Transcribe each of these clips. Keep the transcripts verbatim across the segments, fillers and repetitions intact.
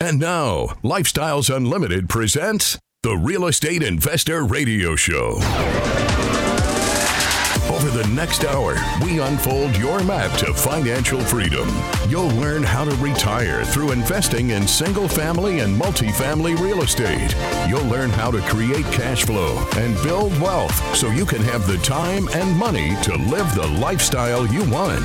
And now, Lifestyles Unlimited presents the Real Estate Investor Radio Show. Over the next hour, we unfold your map to financial freedom. You'll learn how to retire through investing in single-family and multifamily real estate. You'll learn how to create cash flow and build wealth so you can have the time and money to live the lifestyle you want.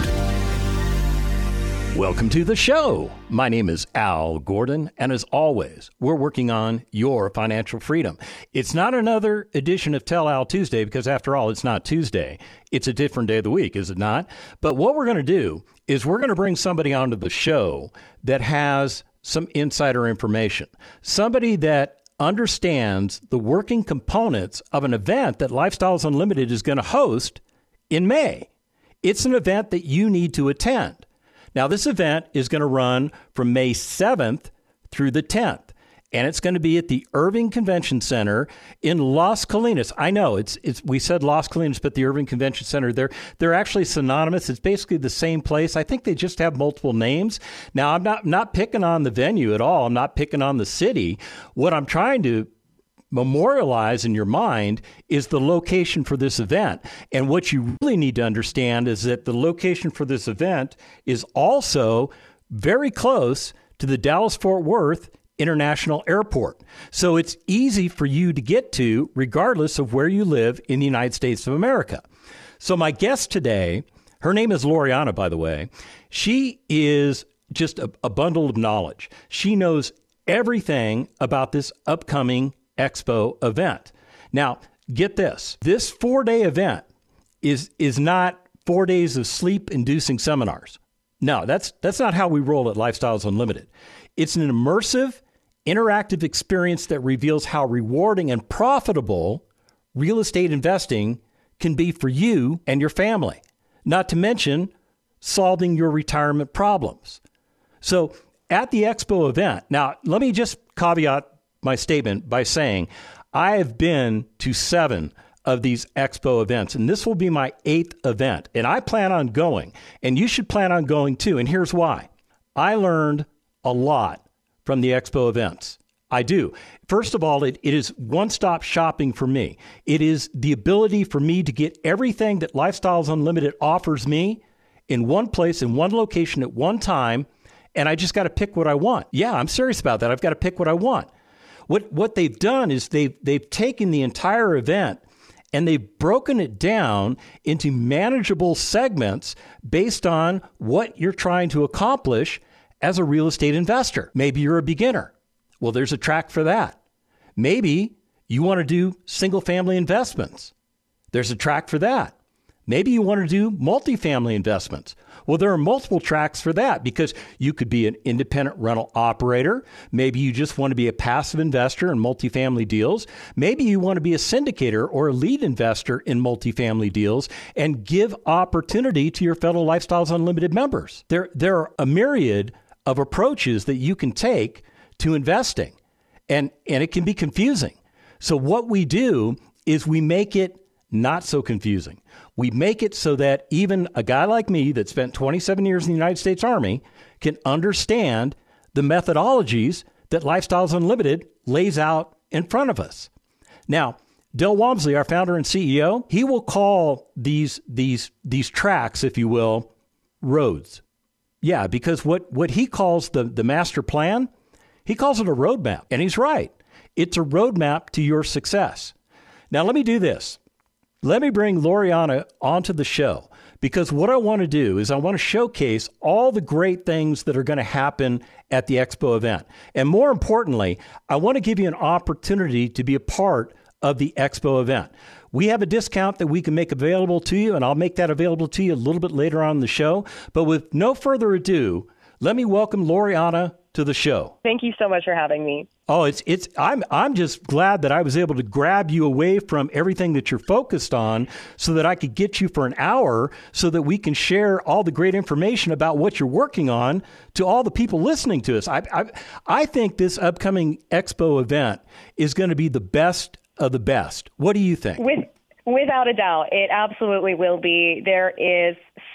Welcome to the show. My name is Al Gordon, and as always, we're working on your financial freedom. It's not another edition of Tell Al Tuesday because, after all, it's not Tuesday. It's a different day of the week, is it not? But what we're going to do is we're going to bring somebody onto the show that has some insider information, somebody that understands the working components of an event that Lifestyles Unlimited is going to host in May. It's an event that you need to attend. Now, this event is going to run from May seventh through the tenth, and it's going to be at the Irving Convention Center in Las Colinas. I know it's it's we said Las Colinas, but the Irving Convention Center, they're they're actually synonymous. It's basically the same place. I think they just have multiple names. Now, I'm not not picking on the venue at all. I'm not picking on the city. What I'm trying to memorialize in your mind is the location for this event. And what you really need to understand is that the location for this event is also very close to the Dallas-Fort Worth International Airport. So it's easy for you to get to regardless of where you live in the United States of America. So my guest today, her name is Loriana, by the way. She is just a, a bundle of knowledge. She knows everything about this upcoming Expo event. Now, get this. This four-day event is is not four days of sleep-inducing seminars. No, that's that's not how we roll at Lifestyles Unlimited. It's an immersive, interactive experience that reveals how rewarding and profitable real estate investing can be for you and your family, not to mention solving your retirement problems. So at the Expo event, now let me just caveat my statement by saying I have been to seven of these Expo events, and this will be my eighth event, and I plan on going, and you should plan on going too, and here's why. I learned a lot from the Expo events. I do. First of all, it, it is one-stop shopping for me. It is the ability for me to get everything that Lifestyles Unlimited offers me in one place, in one location at one time, and I just got to pick what I want. Yeah, I'm serious about that. I've got to pick what I want. What what they've done is they've, they've taken the entire event and they've broken it down into manageable segments based on what you're trying to accomplish as a real estate investor. Maybe you're a beginner. Well, there's a track for that. Maybe you want to do single-family investments. There's a track for that. Maybe you want to do multifamily investments. Well, there are multiple tracks for that because you could be an independent rental operator. Maybe you just want to be a passive investor in multifamily deals. Maybe you want to be a syndicator or a lead investor in multifamily deals and give opportunity to your fellow Lifestyles Unlimited members. There, there are a myriad of approaches that you can take to investing, and, and it can be confusing. So what we do is we make it not so confusing. We make it so that even a guy like me that spent twenty-seven years in the United States Army can understand the methodologies that Lifestyles Unlimited lays out in front of us. Now, Del Walmsley, our founder and C E O, he will call these these these tracks, if you will, roads. Yeah, because what, what he calls the, the master plan, he calls it a roadmap. And he's right. It's a roadmap to your success. Now, let me do this. Let me bring Loriana onto the show because what I want to do is I want to showcase all the great things that are going to happen at the Expo event. And more importantly, I want to give you an opportunity to be a part of the Expo event. We have a discount that we can make available to you, and I'll make that available to you a little bit later on in the show. But with no further ado, let me welcome Loriana to the show. Thank you so much for having me. Oh, it's it's I'm I'm just glad that I was able to grab you away from everything that you're focused on so that I could get you for an hour so that we can share all the great information about what you're working on to all the people listening to us. I I, I think this upcoming Expo event is going to be the best of the best. What do you think? With Without a doubt, it absolutely will be. There is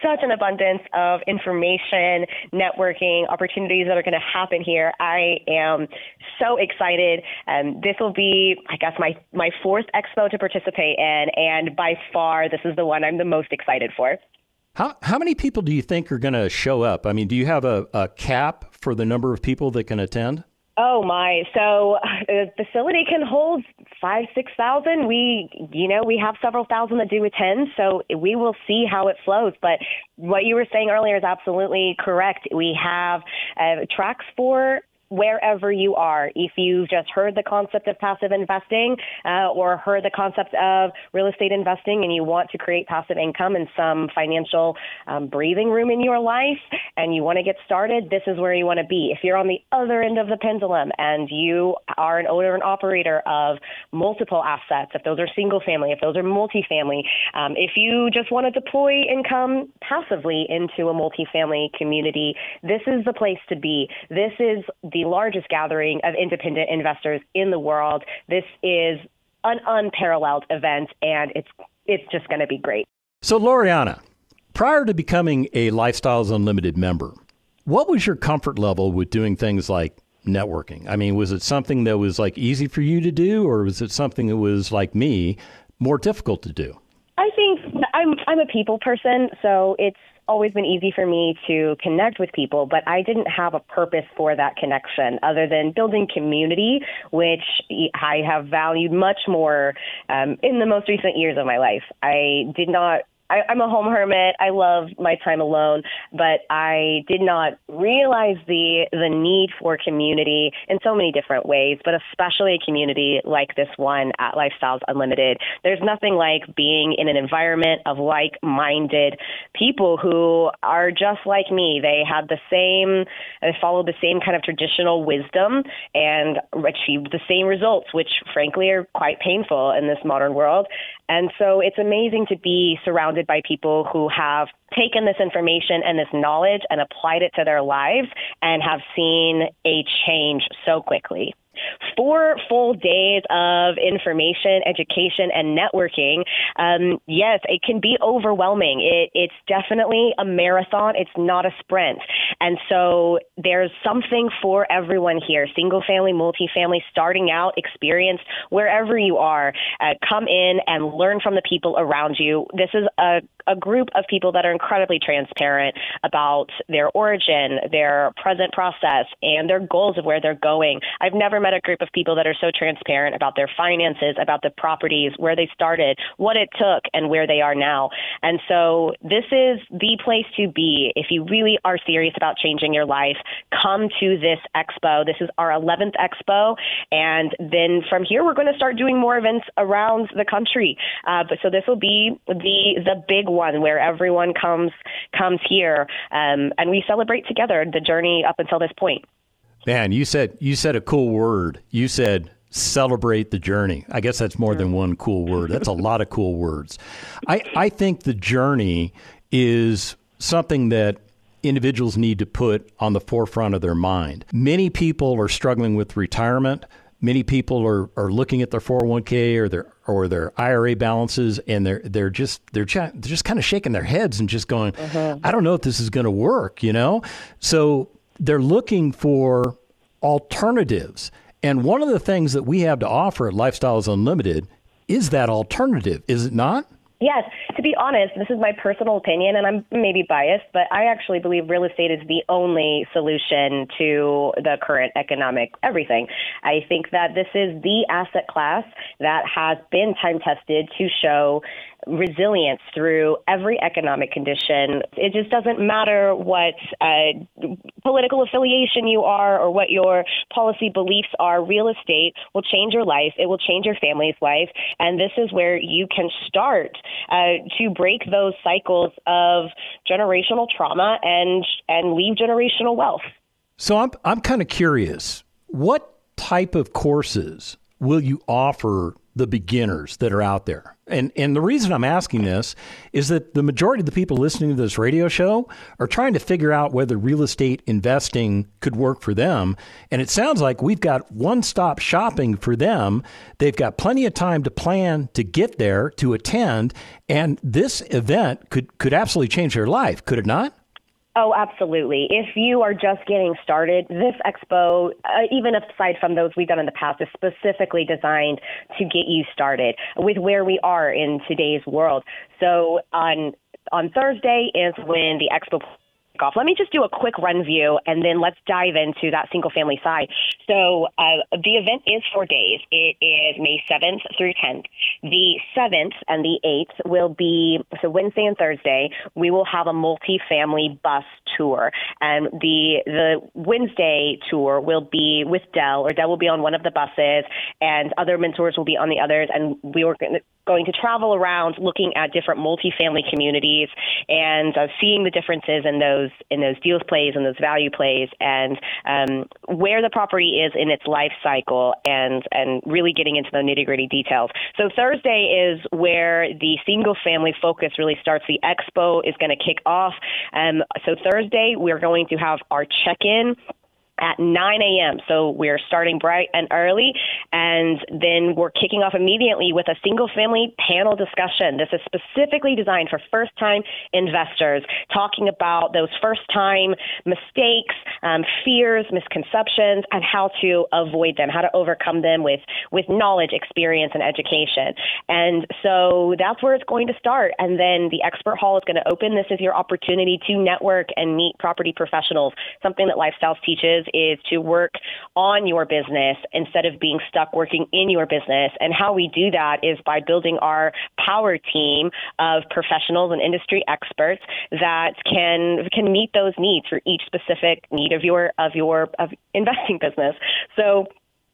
such an abundance of information, networking, opportunities that are going to happen here. I am so excited. Um, this will be, I guess, my, my fourth expo to participate in, and by far, this is the one I'm the most excited for. How how many people do you think are going to show up? I mean, do you have a, a cap for the number of people that can attend? Oh my! So the facility can hold five, six thousand. We, you know, we have several thousand that do attend, so we will see how it flows. But what you were saying earlier is absolutely correct. We have uh, tracks for wherever you are. If you've just heard the concept of passive investing uh, or heard the concept of real estate investing and you want to create passive income and some financial um, breathing room in your life and you want to get started, this is where you want to be. If you're on the other end of the pendulum and you are an owner and operator of multiple assets, if those are single family, if those are multifamily, um, if you just want to deploy income passively into a multifamily community, this is the place to be. This is the largest gathering of independent investors in the world. This is an unparalleled event, and it's it's just going to be great. So, Loriana, prior to becoming a Lifestyles Unlimited member, what was your comfort level with doing things like networking? I mean, was it something that was like easy for you to do, or was it something that was like me, more difficult to do? I think I'm I'm a people person, so it's always been easy for me to connect with people, but I didn't have a purpose for that connection other than building community, which I have valued much more um, in the most recent years of my life. I did not I, I'm a home hermit. I love my time alone, but I did not realize the the need for community in so many different ways, but especially a community like this one at Lifestyles Unlimited. There's nothing like being in an environment of like-minded people who are just like me. They had the same, they followed the same kind of traditional wisdom and achieved the same results, which frankly are quite painful in this modern world. And so it's amazing to be surrounded by people who have taken this information and this knowledge and applied it to their lives and have seen a change so quickly. Four full days of information, education, and networking, um, yes, it can be overwhelming. It, it's definitely a marathon. It's not a sprint. And so there's something for everyone here, single family, multifamily, starting out, experienced, wherever you are. Uh, come in and learn from the people around you. This is a a group of people that are incredibly transparent about their origin, their present process, and their goals of where they're going. I've never met a group of people that are so transparent about their finances, about the properties, where they started, what it took, and where they are now. And so this is the place to be. If you really are serious about changing your life, come to this expo. This is our eleventh expo. And then from here, we're going to start doing more events around the country. Uh, but so this will be the the big one where everyone comes comes here um, and we celebrate together the journey up until this point. Man, you said you said a cool word. You said celebrate the journey. I guess that's more than one cool word. That's a lot of cool words. I, I think the journey is something that individuals need to put on the forefront of their mind. Many people are struggling with retirement. Many people are, are looking at their four oh one k or their or their I R A balances, and they're they're just they're just, they're just kind of shaking their heads and just going, mm-hmm. I don't know if this is going to work, you know? So they're looking for alternatives. And one of the things that we have to offer at Lifestyles Unlimited is that alternative, is it not? Yes. To be honest, this is my personal opinion, and I'm maybe biased, but I actually believe real estate is the only solution to the current economic everything. I think that this is the asset class that has been time-tested to show resilience through every economic condition. It just doesn't matter what uh, political affiliation you are or what your policy beliefs are. Real estate will change your life. It will change your family's life. And this is where you can start uh, to break those cycles of generational trauma and and leave generational wealth. So I'm I'm kind of curious, what type of courses will you offer the beginners that are out there? And and the reason I'm asking this is that the majority of the people listening to this radio show are trying to figure out whether real estate investing could work for them. And it sounds like we've got one-stop shopping for them. They've got plenty of time to plan to get there, to attend. And this event could, could absolutely change their life, could it not? Oh, absolutely. If you are just getting started, this expo, uh, even aside from those we've done in the past, is specifically designed to get you started with where we are in today's world. So on on Thursday is when the expo off. Let me just do a quick run view, and then let's dive into that single-family side. So uh, the event is four days. It is May seventh through tenth. The seventh and the eighth will be, so Wednesday and Thursday, we will have a multi-family bus tour. And the the Wednesday tour will be with Dell, or Dell will be on one of the buses, and other mentors will be on the others, and we were going to going to travel around looking at different multifamily communities and uh, seeing the differences in those in those deals plays and those value plays, and um, where the property is in its life cycle, and and really getting into the nitty-gritty details. So Thursday is where the single family focus really starts. The expo is going to kick off. Um, so Thursday we're going to have our check-in at nine a.m. So we're starting bright and early, and then we're kicking off immediately with a single-family panel discussion. This is specifically designed for first-time investors, talking about those first-time mistakes, um, fears, misconceptions, and how to avoid them, how to overcome them with, with knowledge, experience, and education. And so that's where it's going to start. And then the expert hall is going to open. This is your opportunity to network and meet property professionals, something that Lifestyles teaches is to work on your business instead of being stuck working in your business. And how we do that is by building our power team of professionals and industry experts that can can meet those needs for each specific need of your of your of investing business. So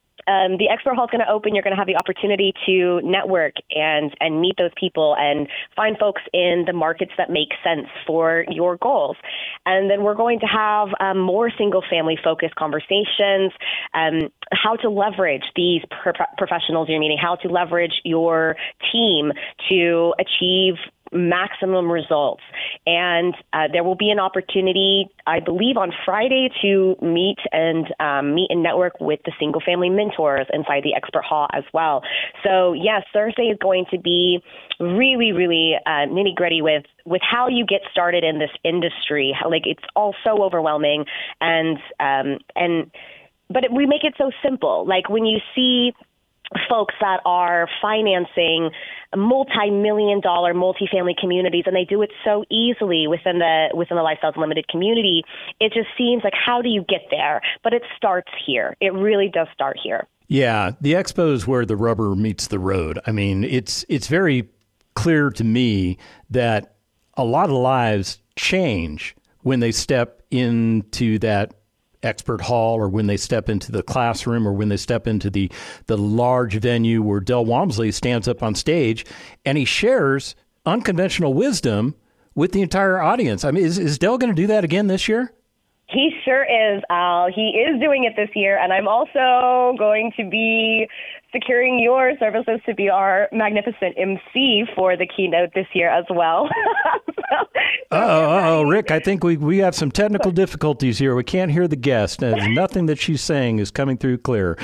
Um, the expert hall is going to open. You're going to have the opportunity to network and, and meet those people and find folks in the markets that make sense for your goals. And then we're going to have um, more single-family focused conversations, um, how to leverage these pro- professionals you're meeting, how to leverage your team to achieve maximum results. And uh, there will be an opportunity, I believe, on Friday to meet and um, meet and network with the single family mentors inside the expert hall as well. So yes, Thursday is going to be really, really uh, nitty gritty with with how you get started in this industry. How, like, it's all so overwhelming, and um, and but it, we make it so simple. Like when you see folks that are financing multi-million dollar multifamily communities, and they do it so easily within the within the Lifestyles Unlimited community, it just seems like, how do you get there? But it starts here. It really does start here. Yeah, the expo is where the rubber meets the road. I mean, it's it's very clear to me that a lot of lives change when they step into that expert hall, or when they step into the classroom, or when they step into the the large venue where Del Walmsley stands up on stage and he shares unconventional wisdom with the entire audience. I mean, is, is Del going to do that again this year? He sure is, Al. He is doing it this year, and I'm also going to be securing your services to be our magnificent M C for the keynote this year as well. so, oh, Rick, I think we, we have some technical difficulties here. We can't hear the guest. There's nothing that she's saying is coming through clear.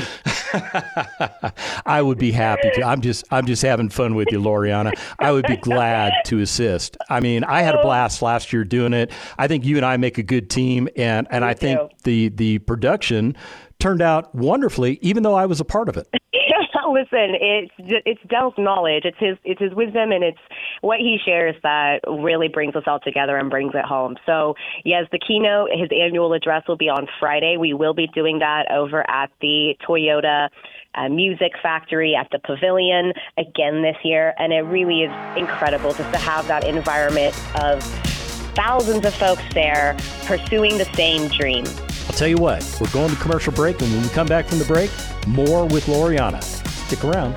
I would be happy to. I'm just I'm just having fun with you, Loriana. I would be glad to assist. I mean, I had a blast last year doing it. I think you and I make a good team, and, and I think the, the production turned out wonderfully, even though I was a part of it. Listen, it's it's Del's knowledge, it's his it's his wisdom, and it's what he shares that really brings us all together and brings it home. So, yes, the keynote, his annual address will be on Friday. We will be doing that over at the Toyota uh, Music Factory at the Pavilion again this year, and it really is incredible just to have that environment of thousands of folks there pursuing the same dream. I'll tell you what, we're going to commercial break, and when we come back from the break, more with Loriana. Stick around.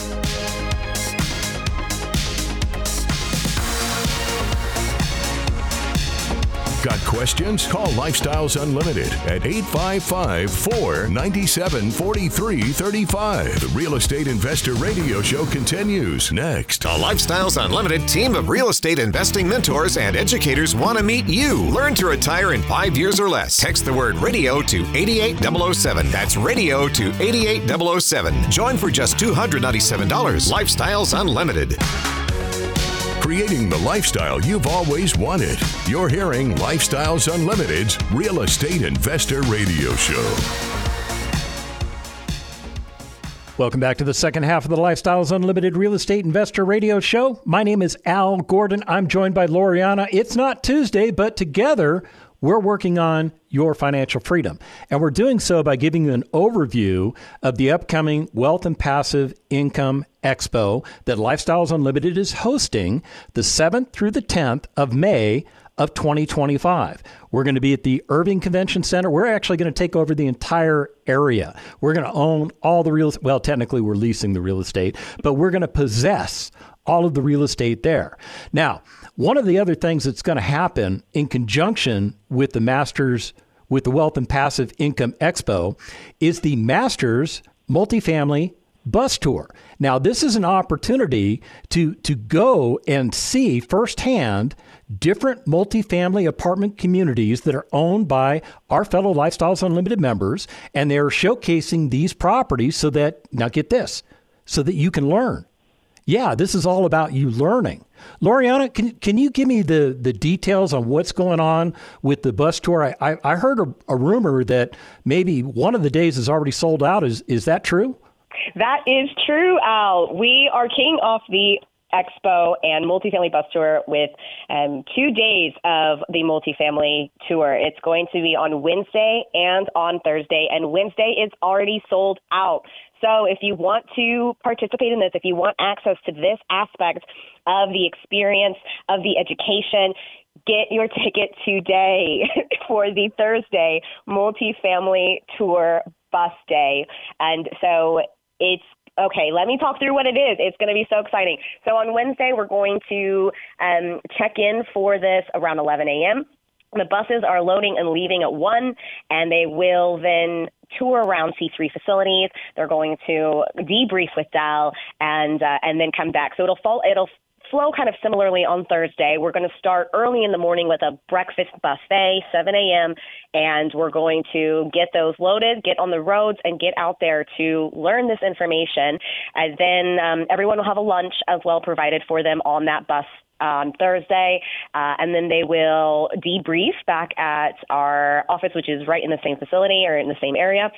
Got questions? Call Lifestyles Unlimited at eight five five, four nine seven, four three three five. The Real Estate Investor Radio Show continues next. The Lifestyles Unlimited team of real estate investing mentors and educators want to meet you. Learn to retire in five years or less. Text the word radio to eight eight zero zero seven. That's radio to eight eight zero zero seven. Join for just two hundred ninety-seven dollars. Lifestyles Unlimited. Creating the lifestyle you've always wanted. You're hearing Lifestyles Unlimited's Real Estate Investor Radio Show. Welcome back to the second half of the Lifestyles Unlimited Real Estate Investor Radio Show. My name is Al Gordon. I'm joined by Loriana. It's not Tuesday, but together we're working on your financial freedom. And we're doing so by giving you an overview of the upcoming Wealth and Passive Income Expo that Lifestyles Unlimited is hosting the seventh through the tenth of May of twenty twenty-five. We're going to be at the Irving Convention Center. We're actually going to take over the entire area. We're going to own all the real estate. Well, technically we're leasing the real estate, but we're going to possess all of the real estate there. Now, one of the other things that's going to happen in conjunction with the Masters, with the Wealth and Passive Income Expo, is the Masters Multifamily Bus Tour. Now, this is an opportunity to, to go and see firsthand different multifamily apartment communities that are owned by our fellow Lifestyles Unlimited members, and they're showcasing these properties so that, now get this, so that you can learn. Yeah, this is all about you learning. Loriana, can can you give me the, the details on what's going on with the bus tour? I, I, I heard a, a rumor that maybe one of the days is already sold out. Is is that true? That is true, Al. We are kicking off the Expo and Multifamily Bus Tour with um, two days of the Multifamily Tour. It's going to be on Wednesday and on Thursday, and Wednesday is already sold out. So if you want to participate in this, if you want access to this aspect of the experience, of the education, get your ticket today for the Thursday Multifamily Tour Bus Day. And so it's Okay, let me talk through what it is. It's going to be so exciting. So on Wednesday, we're going to um, check in for this around eleven a.m. The buses are loading and leaving at one, and they will then tour around C three facilities. They're going to debrief with Dal and uh, and then come back. So it'll fall. It'll flow kind of similarly on Thursday. We're going to start early in the morning with a breakfast buffet, seven a.m., and we're going to get those loaded, get on the roads, and get out there to learn this information. And then um, everyone will have a lunch as well provided for them on that bus on Thursday, uh, and then they will debrief back at our office, which is right in the same facility or in the same area.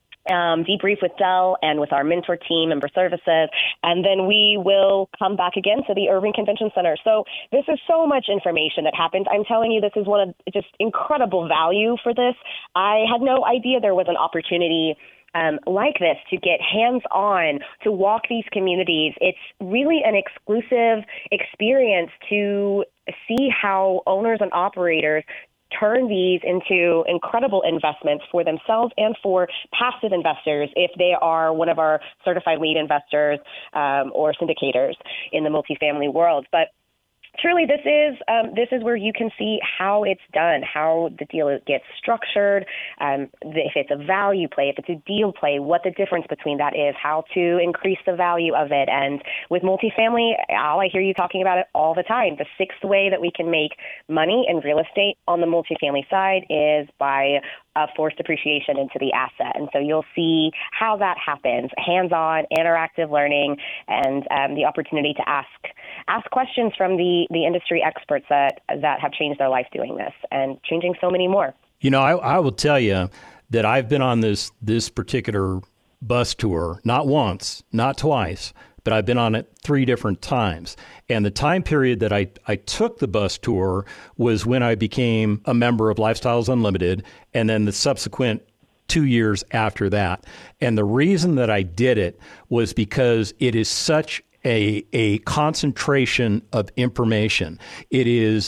Um, debrief with Dell and with our mentor team, member services, and then we will come back again to the Irving Convention Center. So this is so much information that happens. I'm telling you, this is one of just incredible value for this. I had no idea there was an opportunity Um, like this to get hands-on, to walk these communities. It's really an exclusive experience to see how owners and operators turn these into incredible investments for themselves and for passive investors if they are one of our certified lead investors um, or syndicators in the multifamily world. But truly, this is um, this is where you can see how it's done, how the deal gets structured, um, if it's a value play, if it's a deal play, what the difference between that is, how to increase the value of it. And with multifamily, Al, I hear you talking about it all the time. The sixth way that we can make money in real estate on the multifamily side is by uh, forced appreciation into the asset. And so you'll see how that happens, hands-on, interactive learning, and um, the opportunity to ask ask questions from the, the industry experts that, that have changed their life doing this and changing so many more. You know, I, I will tell you that I've been on this this particular bus tour, not once, not twice, but I've been on it three different times. And the time period that I, I took the bus tour was when I became a member of Lifestyles Unlimited, and then the subsequent two years after that. And the reason that I did it was because it is such a a concentration of information. It is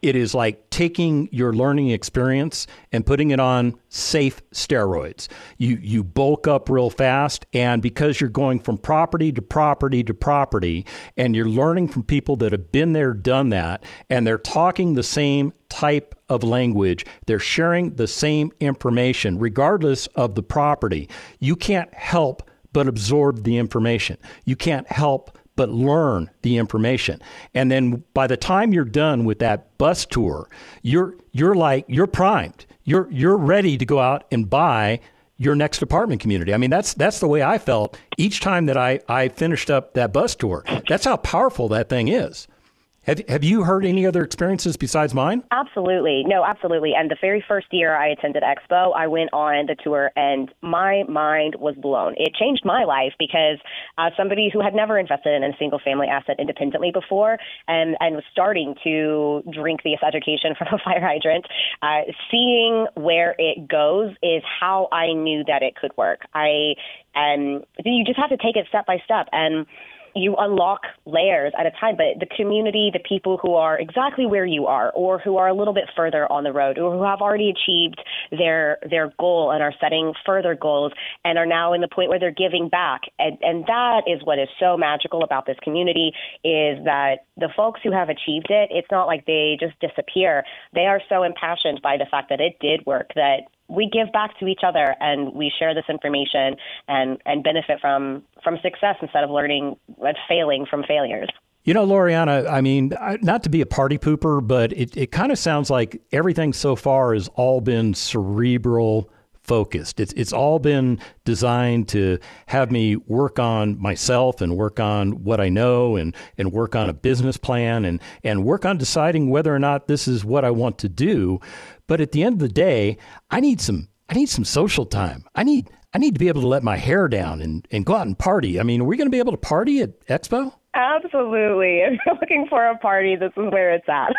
It is like taking your learning experience and putting it on safe steroids. You you bulk up real fast, and because you're going from property to property to property, and you're learning from people that have been there, done that, and they're talking the same type of language, they're sharing the same information, regardless of the property, you can't help but absorb the information. You can't help but learn the information. And then by the time you're done with that bus tour, you're you're like you're primed. You're you're ready to go out and buy your next apartment community. I mean, that's that's the way I felt each time that I, I finished up that bus tour. That's how powerful that thing is. Have have you heard any other experiences besides mine? Absolutely. No, absolutely. And the very first year I attended Expo, I went on the tour and my mind was blown. It changed my life because uh, somebody who had never invested in a single family asset independently before and, and was starting to drink this education from a fire hydrant, uh, seeing where it goes is how I knew that it could work. I and you just have to take it step by step. And you unlock layers at a time, but the community, the people who are exactly where you are or who are a little bit further on the road or who have already achieved their their goal and are setting further goals and are now in the point where they're giving back. And, and that is what is so magical about this community is that the folks who have achieved it, it's not like they just disappear. They are so impassioned by the fact that it did work, that we give back to each other and we share this information and, and benefit from, from success instead of learning and failing from failures. You know, Loriana, I mean, not to be a party pooper, but it, it kind of sounds like everything so far has all been cerebral focused. It's it's all been designed to have me work on myself and work on what I know and, and work on a business plan and, and work on deciding whether or not this is what I want to do. But at the end of the day, I need some I need some social time. I need I need to be able to let my hair down and, and go out and party. I mean, are we going to be able to party at Expo? Absolutely. If you're looking for a party, this is where it's at.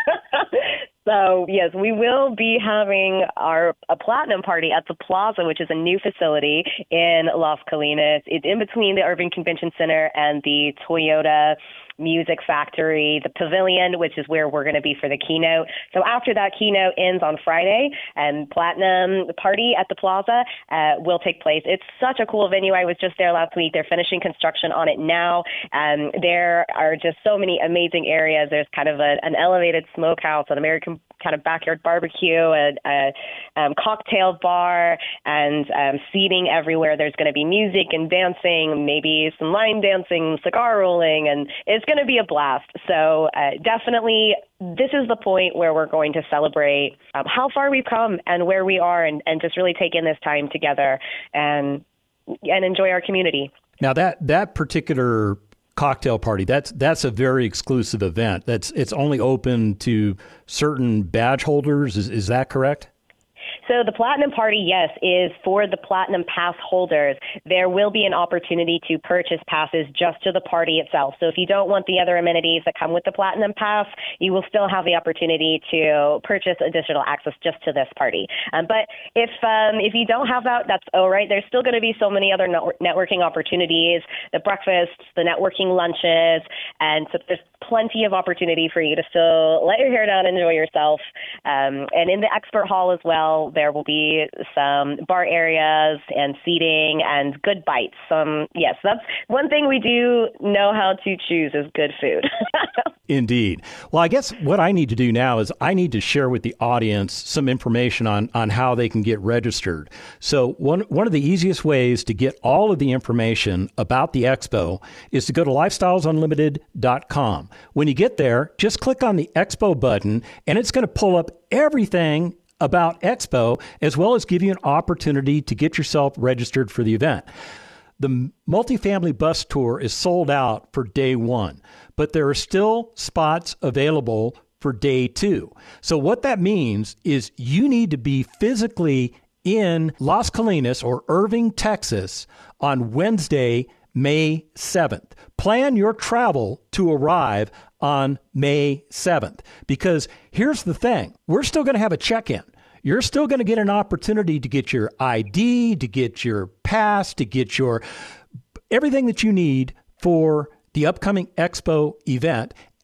So, yes, we will be having our a platinum party at the Plaza, which is a new facility in Las Colinas. It's in between the Irving Convention Center and the Toyota Music Factory, the Pavilion, which is where we're going to be for the keynote. So after that keynote ends on Friday, and Platinum Party at the Plaza uh, will take place. It's such a cool venue. I was just there last week. They're finishing construction on it now. Um, there are just so many amazing areas. There's kind of a, an elevated smokehouse, an American kind of backyard barbecue, a, a um, cocktail bar, and um, seating everywhere. There's going to be music and dancing, maybe some line dancing, cigar rolling, and it's going to be a blast. So uh, definitely this is the point where we're going to celebrate um, how far we've come and where we are and, and just really take in this time together and and enjoy our community. Now that that particular cocktail party, that's that's a very exclusive event. That's it's only open to certain badge holders. Is is that correct? So the Platinum Party, yes, is for the Platinum Pass holders. There will be an opportunity to purchase passes just to the party itself. So if you don't want the other amenities that come with the Platinum Pass, you will still have the opportunity to purchase additional access just to this party. Um, but if um, if you don't have that, that's all right. There's still going to be so many other networking opportunities, the breakfasts, the networking lunches, and so there's plenty of opportunity for you to still let your hair down, enjoy yourself. Um, and in the expert hall as well, there will be some bar areas and seating and good bites. Um, yes, that's one thing we do know how to choose is good food. Indeed. Well, I guess what I need to do now is I need to share with the audience some information on, on how they can get registered. So one, one of the easiest ways to get all of the information about the Expo is to go to lifestyles unlimited dot com. When you get there, just click on the Expo button, and it's going to pull up everything about Expo, as well as give you an opportunity to get yourself registered for the event. The multifamily bus tour is sold out for day one, but there are still spots available for day two. So what that means is you need to be physically in Las Colinas or Irving, Texas on Wednesday, May seventh. Plan your travel to arrive on May seventh, because here's the thing. We're still going to have a check-in. You're still going to get an opportunity to get your I D, to get your pass, to get your everything that you need for the upcoming Expo event.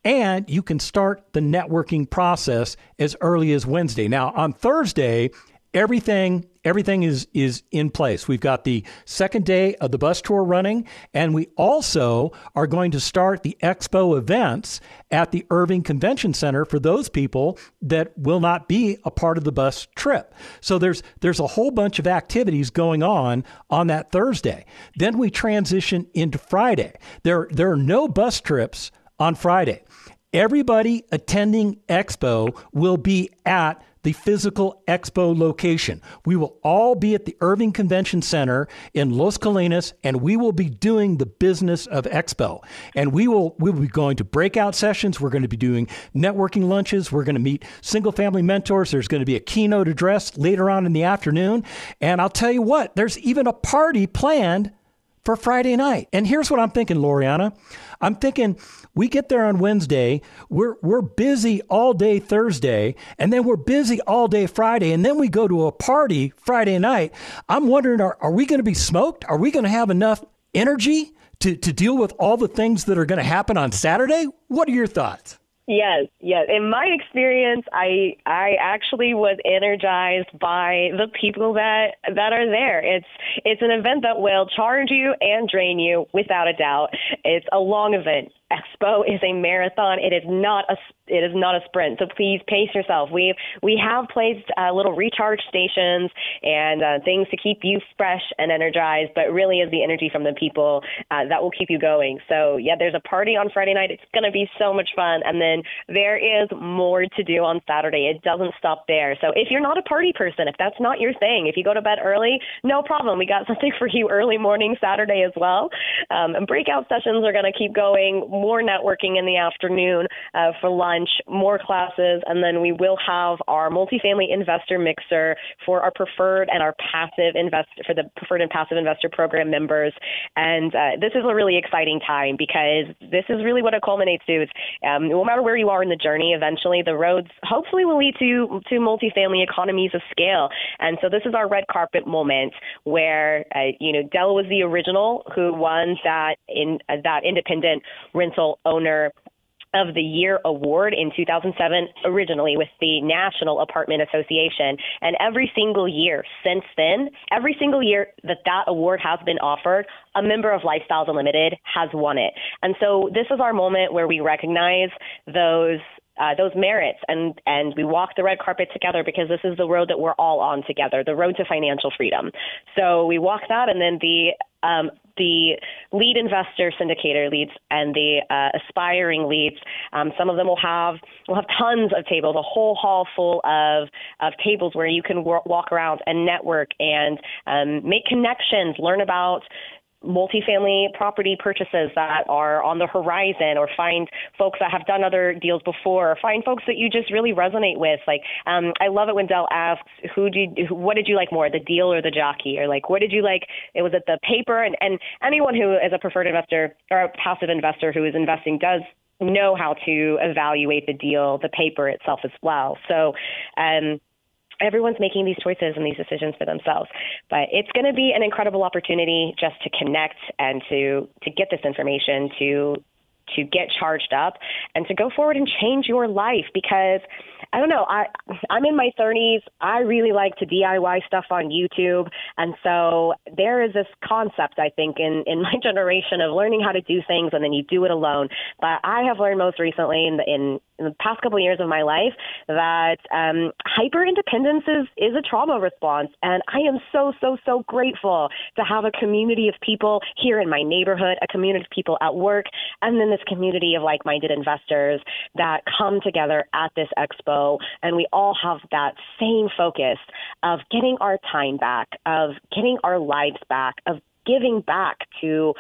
And you can start the networking process as early as Wednesday. Now, on Thursday, everything everything is is in place. We've got the second day of the bus tour running, and we also are going to start the expo events at the Irving Convention Center for those people that will not be a part of the bus trip. So there's there's a whole bunch of activities going on on that Thursday. Then we transition into Friday. There there are no bus trips on Friday. Everybody attending Expo will be at the physical Expo location. We will all be at the Irving Convention Center in Los Colinas, and we will be doing the business of Expo. And we will we will be going to breakout sessions. We're going to be doing networking lunches. We're going to meet single-family mentors. There's going to be a keynote address later on in the afternoon. And I'll tell you what, there's even a party planned for Friday night. And here's what I'm thinking, Loriana. I'm thinking we get there on Wednesday, we're we're busy all day Thursday, and then we're busy all day Friday, and then we go to a party Friday night. I'm wondering, are, are we going to be smoked? Are we going to have enough energy to, to deal with all the things that are going to happen on Saturday? What are your thoughts? Yes, yes. In my experience, I I actually was energized by the people that that are there. It's it's an event that will charge you and drain you without a doubt. It's a long event. Expo is a marathon. It is not a it is not a sprint. So please pace yourself. We we have placed uh, little recharge stations and uh, things to keep you fresh and energized. But really, is the energy from the people uh, that will keep you going. So yeah, there's a party on Friday night. It's going to be so much fun. And then there is more to do on Saturday. It doesn't stop there. So if you're not a party person, if that's not your thing, if you go to bed early, no problem. We got something for you early morning Saturday as well. Um, and breakout sessions are going to keep going. More networking in the afternoon uh, for lunch, more classes, and then we will have our multifamily investor mixer for our preferred and our passive investor for the preferred and passive investor program members. And uh, this is a really exciting time because this is really what it culminates to. Is, um, no matter where you are in the journey, eventually the roads hopefully will lead to to multifamily economies of scale. And so this is our red carpet moment where uh, you know Dell was the original who won that in uh, that independent rental owner of the Year award in two thousand seven, originally with the National Apartment Association. And every single year since then, every single year that that award has been offered, a member of Lifestyles Unlimited has won it. And so this is our moment where we recognize those Uh, those merits, and, and we walk the red carpet together because this is the road that we're all on together, the road to financial freedom. So we walk that, and then the um, the lead investor syndicator leads and the uh, aspiring leads, um, some of them will have will have tons of tables, a whole hall full of of tables where you can w- walk around and network and um, make connections, learn about multifamily property purchases that are on the horizon, or find folks that have done other deals before, or find folks that you just really resonate with. Like, um, I love it when Dell asks, who do you, what did you like more, the deal or the jockey? Or like, what did you like? It was at the paper. And, and anyone who is a preferred investor or a passive investor who is investing does know how to evaluate the deal, the paper itself as well. So, um, everyone's making these choices and these decisions for themselves. But it's going to be an incredible opportunity just to connect and to to get this information, to to get charged up and to go forward and change your life. Because I don't know, I, I'm in my thirties. I really like to D I Y stuff on YouTube. And so there is this concept, I think, in, in my generation of learning how to do things and then you do it alone. But I have learned most recently in the, in, in the past couple of years of my life that um, hyper independence is, is a trauma response. And I am so, so, so grateful to have a community of people here in my neighborhood, a community of people at work, and then this community of like-minded investors that come together at this expo. And we all have that same focus of getting our time back, of getting our lives back, of giving back to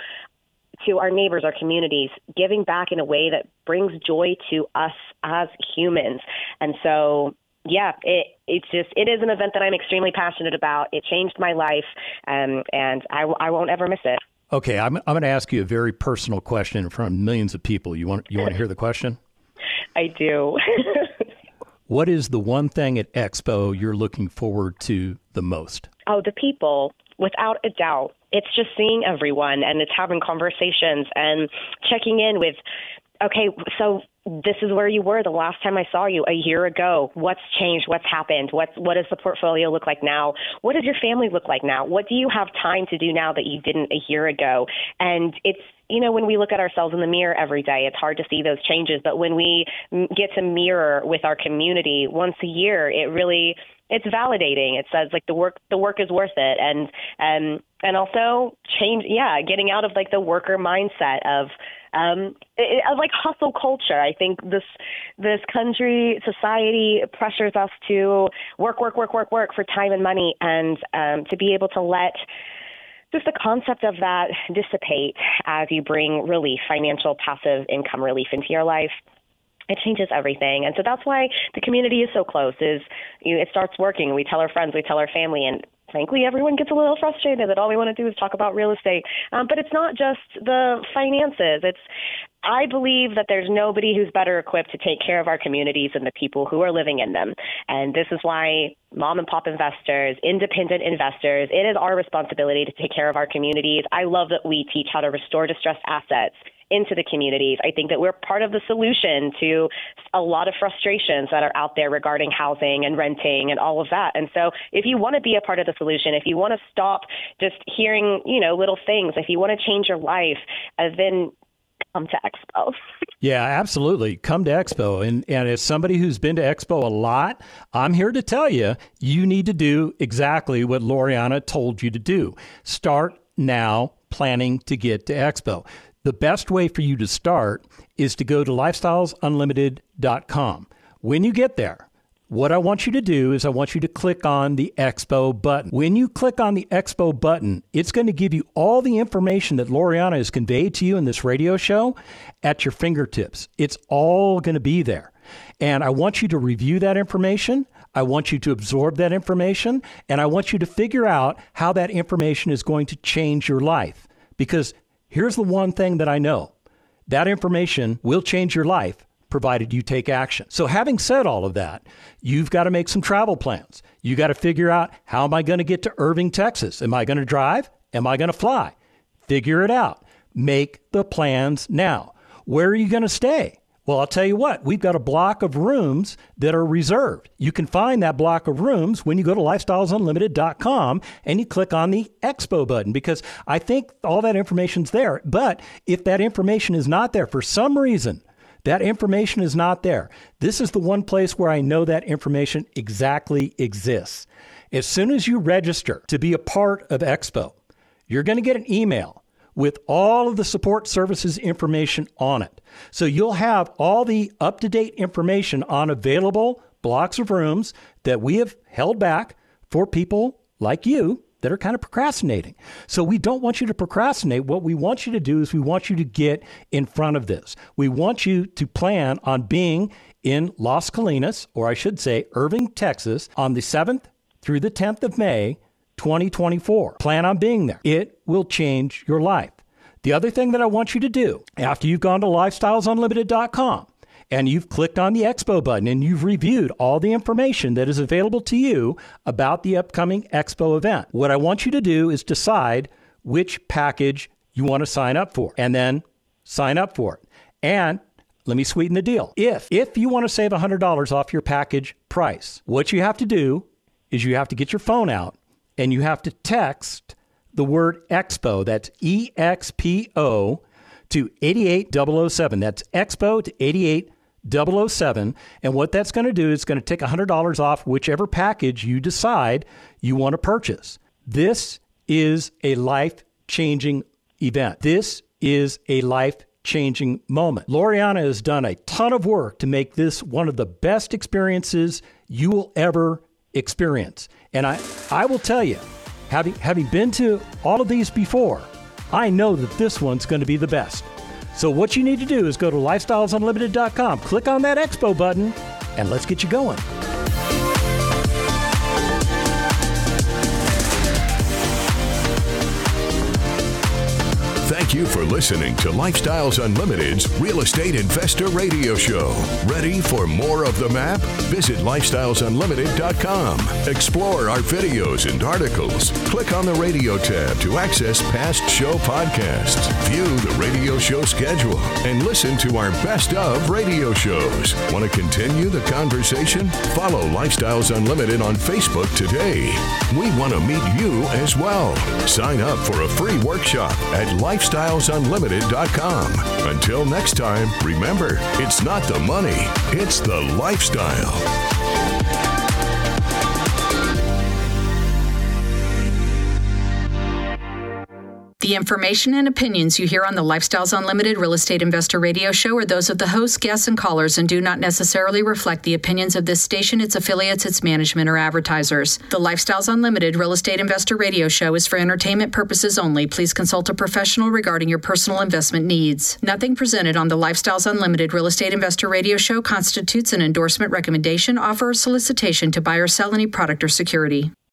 to our neighbors, our communities, giving back in a way that brings joy to us as humans. And so, yeah, it, it's just, it is an event that I'm extremely passionate about. It changed my life, um, and I, I won't ever miss it. Okay, I'm I'm going to ask you a very personal question in front of millions of people. You want you want to hear the question? I do. What is the one thing at Expo you're looking forward to the most? Oh, the people, without a doubt. It's just seeing everyone, and it's having conversations and checking in with okay, so this is where you were the last time I saw you a year ago. What's changed? What's happened? What's, what does the portfolio look like now? What does your family look like now? What do you have time to do now that you didn't a year ago? And it's, you know, when we look at ourselves in the mirror every day, it's hard to see those changes. But when we get to mirror with our community once a year, it really, it's validating. It says like the work, the work is worth it. And, um, and also change, yeah, getting out of like the worker mindset of, um, it, of like hustle culture. I think this, this country, society pressures us to work, work, work, work, work for time and money. And, um, to be able to let just the concept of that dissipate as you bring relief, financial passive income relief into your life, it changes everything. And so that's why the community is so close, is you know, it starts working. We tell our friends, we tell our family, and frankly, everyone gets a little frustrated that all we want to do is talk about real estate. Um, but it's not just the finances. It's, I believe that there's nobody who's better equipped to take care of our communities than the people who are living in them. And this is why mom and pop investors, independent investors, it is our responsibility to take care of our communities. I love that we teach how to restore distressed assets into the communities. I think that we're part of the solution to a lot of frustrations that are out there regarding housing and renting and all of that. And so if you want to be a part of the solution, if you want to stop just hearing, you know, little things, if you want to change your life, uh, then come to Expo. Yeah, absolutely. Come to Expo. And, and as somebody who's been to Expo a lot, I'm here to tell you, you need to do exactly what Loriana told you to do. Start now planning to get to Expo. The best way for you to start is to go to lifestyles unlimited dot com. When you get there, what I want you to do is I want you to click on the Expo button. When you click on the Expo button, it's going to give you all the information that Loriana has conveyed to you in this radio show at your fingertips. It's all going to be there. And I want you to review that information. I want you to absorb that information. And I want you to figure out how that information is going to change your life. Because here's the one thing that I know. That information will change your life, provided you take action. So having said all of that, you've got to make some travel plans. You got to figure out, how am I going to get to Irving, Texas? Am I going to drive? Am I going to fly? Figure it out. Make the plans now. Where are you going to stay? Well, I'll tell you what, we've got a block of rooms that are reserved. You can find that block of rooms when you go to lifestyles unlimited dot com and you click on the Expo button, because I think all that information's there. But if that information is not there for some reason, that information is not there, this is the one place where I know that information exactly exists. As soon as you register to be a part of Expo, you're going to get an email with all of the support services information on it. So you'll have all the up-to-date information on available blocks of rooms that we have held back for people like you that are kind of procrastinating. So we don't want you to procrastinate. What we want you to do is we want you to get in front of this. We want you to plan on being in Las Colinas, or I should say Irving, Texas, on the seventh through the tenth of May, twenty twenty-four. Plan on being there. It will change your life. The other thing that I want you to do, after you've gone to lifestyles unlimited dot com and you've clicked on the Expo button and you've reviewed all the information that is available to you about the upcoming Expo event, what I want you to do is decide which package you want to sign up for, and then sign up for it. And let me sweeten the deal. If, if you want to save one hundred dollars off your package price, what you have to do is you have to get your phone out and you have to text the word Expo, that's E X P O, to eighty-eight thousand seven. That's Expo to eighty-eight thousand seven. And what that's going to do is it's going to take one hundred dollars off whichever package you decide you want to purchase. This is a life-changing event. This is a life-changing moment. Loriana has done a ton of work to make this one of the best experiences you will ever experience. And I, I will tell you, having, having been to all of these before, I know that this one's going to be the best. So what you need to do is go to lifestyles unlimited dot com, click on that Expo button, and let's get you going. Thank you for listening to Lifestyles Unlimited's Real Estate Investor Radio Show. Ready for more of the map? Visit lifestyles unlimited dot com. Explore our videos and articles. Click on the radio tab to access past show podcasts. View the radio show schedule and listen to our best of radio shows. Want to continue the conversation? Follow Lifestyles Unlimited on Facebook today. We want to meet you as well. Sign up for a free workshop at lifestyles unlimited dot com. Until next time, remember, it's not the money, it's the lifestyle. The information and opinions you hear on the Lifestyles Unlimited Real Estate Investor Radio Show are those of the hosts, guests, and callers and do not necessarily reflect the opinions of this station, its affiliates, its management, or advertisers. The Lifestyles Unlimited Real Estate Investor Radio Show is for entertainment purposes only. Please consult a professional regarding your personal investment needs. Nothing presented on the Lifestyles Unlimited Real Estate Investor Radio Show constitutes an endorsement, recommendation, offer, or solicitation to buy or sell any product or security.